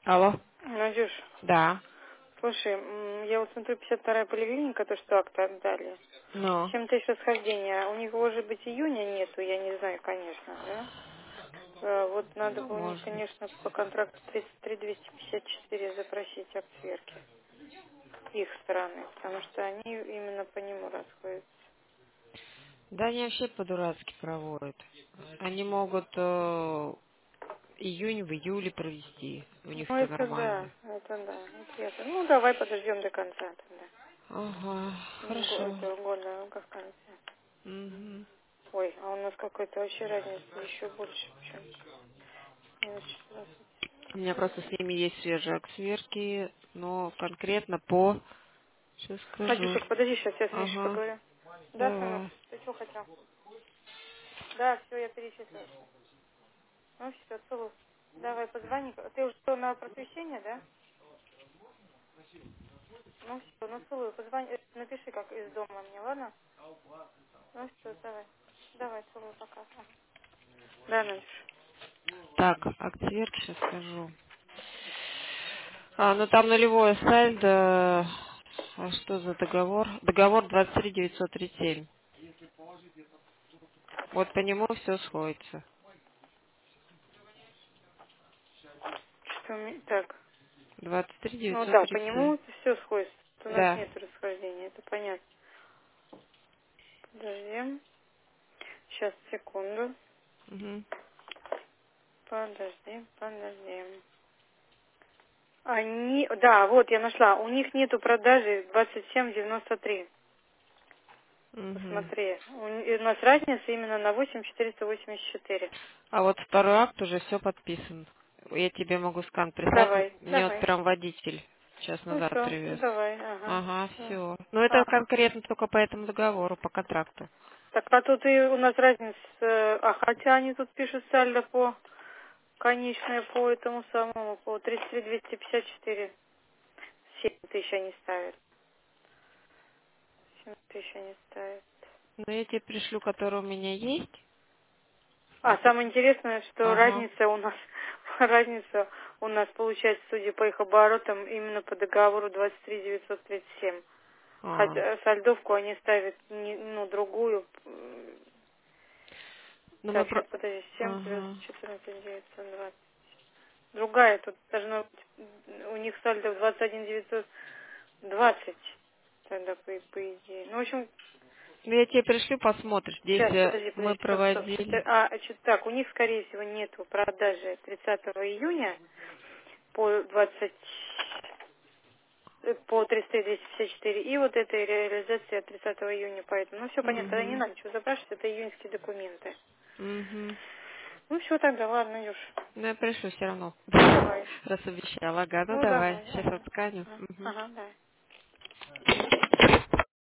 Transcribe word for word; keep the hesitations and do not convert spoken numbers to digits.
Алло. Надюш, Да. слушай, м, я вот смотрю, пятьдесят вторая поликлиника, то, что акт отдали. С Ну. чем-то еще схождение. У них, может быть, июня нету, я не знаю, конечно, да? Э, Вот надо Ну, бы у них, может быть. конечно, по контракту тридцать три двести пятьдесят четыре запросить акт сверки их стороны, потому что они именно по нему расходятся. Да, они вообще по-дурацки проводят. Они могут э, июнь в июле провести. У них Ну, все это да, нормально. это да, это ясно. Ну, давай подождем до конца тогда. Ага, Ну, го- хорошо. Это года, ну, как кажется. Угу. Ой, а у нас какой-то вообще разница еще больше почему-то. Минус четырнадцать. У меня просто с ними есть свежие сверки, но конкретно по... Сейчас скажу. Надюшек, подожди, сейчас я с Мишей Ага, поговорю. Да, сынок, давай. ты что хотел? Да, все, я перечислила. Ну, все, целую. Давай, позвони. Ты уже что, на просвещение, да? Ну, все, ну, целую. Позвони, э, напиши, как из дома мне, ладно? Ну, все, давай. Давай, целую, пока. Ага. Да, Надюш. Так, акт сверки сейчас скажу. А, ну там нулевое сальдо. А что за договор? Договор двадцать три девятьсот тридцать семь. Вот по нему все сходится. Что ми- Так, двадцать три ну девятьсот да, по тридцать семь. нему все сходится. У нас Да. нет расхождения, это понятно. Подожди. Сейчас, секунду. Угу. Подожди, подожди. Они, да, вот я нашла. У них нету продажи двадцать семь девяносто три. Угу. Посмотри. У, н- и у нас разница именно на восемь четыреста восемьдесят четыре. А вот второй акт уже все подписан. Я тебе могу скан прислать. Давай, Мне вот давай. прям водитель час Ну назад все, привез. давай, ага. Ага, Всё. все. Но это А, конкретно только по этому договору, по контракту. так а тут и у нас разница, э, а хотя они тут пишут сальдо по конечное по этому самому, по тридцать три двести пятьдесят четыре. семь тысяч они ставят. семь тысяч они ставят. Но я тебе пришлю, который у меня есть. А самое интересное, что Ага. разница у нас, разница у нас получается, судя по их оборотам, именно по договору двадцать три девятьсот тридцать семь. А. Хотя сальдовку они ставят не, ну, другую. м, Ну мы Так, про... сейчас подожди, семь плюс Ага. четырнадцать девятьсот двадцать. Другая, тут должно быть, м, у них сальдо двадцать один девятьсот двадцать. Тогда по, по идее. Ну, в общем, Ну я тебе пришлю, посмотришь. Здесь сейчас, э, подожди, мы подожди, стоп, стоп. проводили. Четы- А, что так, у них, скорее всего, нету продажи тридцатого июня по двадцать э, по тридцать три двести пятьдесят четыре и вот этой реализации от тридцатого июня, поэтому, ну все понятно, тогда не Угу. надо ничего запрашивать, это июньские документы. Угу. Ну все тогда, ладно, Юж. Ну я пришлю все равно. Ну давай. Раз обещала. Ага, ну Ну давай. давай, Сейчас ага. отсканю. Ага, Угу. ага, давай.